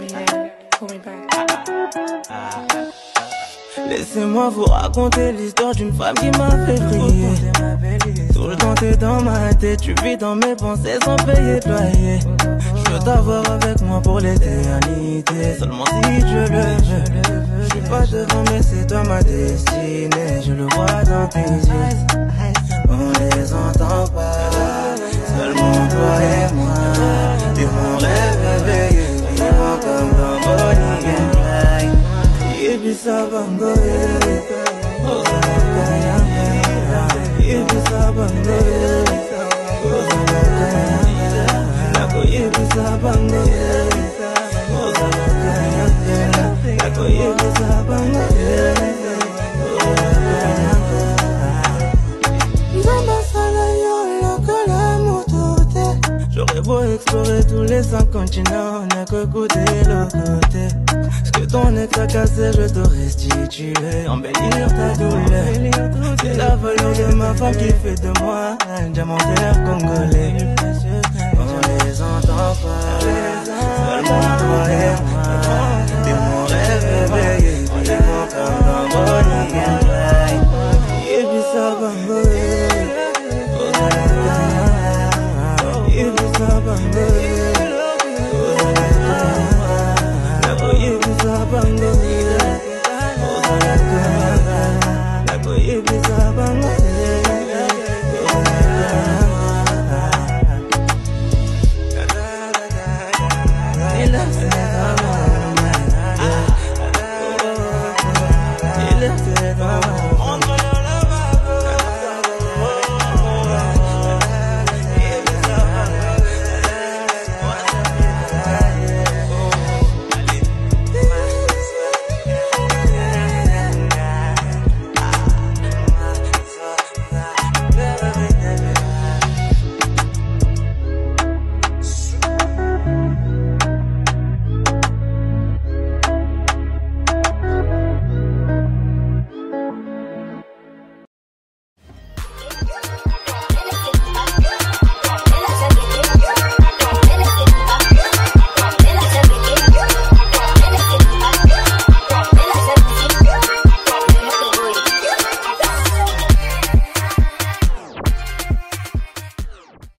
Laissez-moi vous raconter l'histoire d'une femme qui m'a fait briller. Tout le temps t'es dans ma tête, tu vis dans mes pensées sans payer de loyer. Je veux t'avoir avec moi pour l'éternité, seulement si je le veux. Je suis pas devant mais c'est toi ma destinée, je le vois dans tes yeux. On les entend pas, seulement toi et moi. Et mon rêve réveillé, vivant comme dans Bonnie and Clyde. Ibisa Bango, Ibisa Bango, Ibisa Bango, Ibisa Bango. J'aurais beau explorer tous les 5 continents, on n'a que côté le côté. Ce que ton ex a cassé, je te restituer, embellir ta douleur. C'est la valeur de ma femme qui fait de moi un diamantaire congolais. On les entend pas, seulement toi